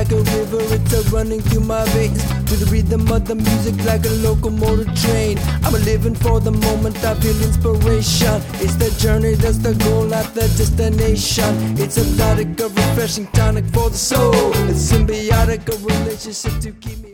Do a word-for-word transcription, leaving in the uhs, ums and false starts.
like a river, it's a running through my veins. To the rhythm of the music like a locomotive train. I'm living for the moment, I feel inspiration. It's the journey, that's the goal, not the destination. It's a tonic, a refreshing tonic for the soul. It's symbiotic, a relationship to keep me